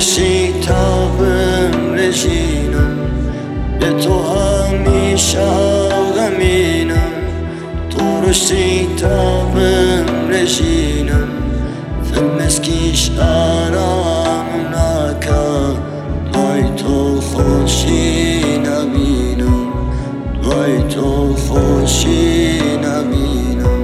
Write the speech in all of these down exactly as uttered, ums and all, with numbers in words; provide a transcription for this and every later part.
شتابم رژینم، به تو همیشه غمینم. تو رو شتابم رژینم، فمسکیش آرام نکرد. دوای تو خوشی نبینم، دوای تو خوشی نبینم.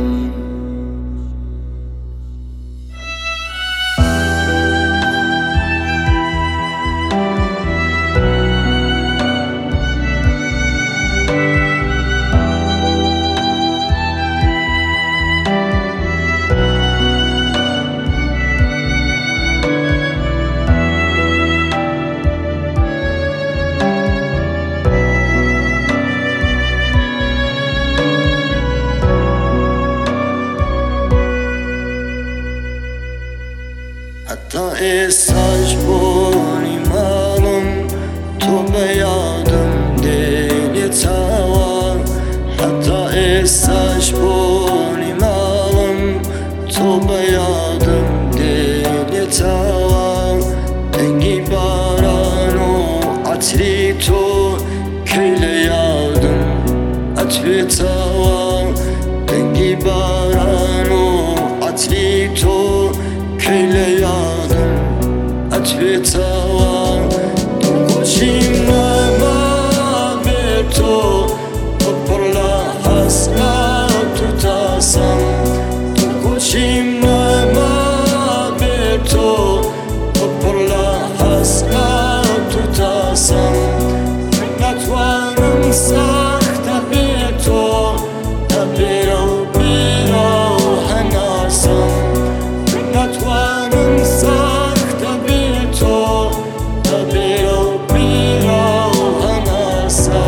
حتی احساس بونی مالم، تو به یادم دلی توا. حتی احساس بونی مالم، تو به یادم دلی توا. دنگی باران و عطری تو کل یادم عطر توا. دنگی باران و عطری تو کل یادم عطر توا. خوشیم ما به تو پر لحظات تو تاسم. خوشیم ما به تو پر لحظات تو تاسم. نتوانم سخت به تو تبیرو بیرو هناسم. نتوانم سخت به تو تبیرو بیرو هناسم.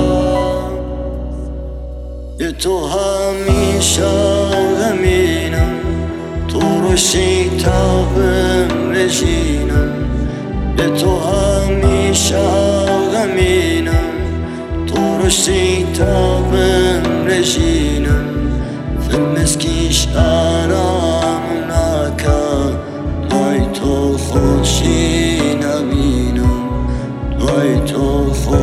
به تو همیشه غمینم، تو رو شتابم رژینم. به تو همیشه غمینم، تو رو شتابم رژینم. فمسکیش آرام نکرد. دوای تو خوشی نبینم، دوای تو خوشی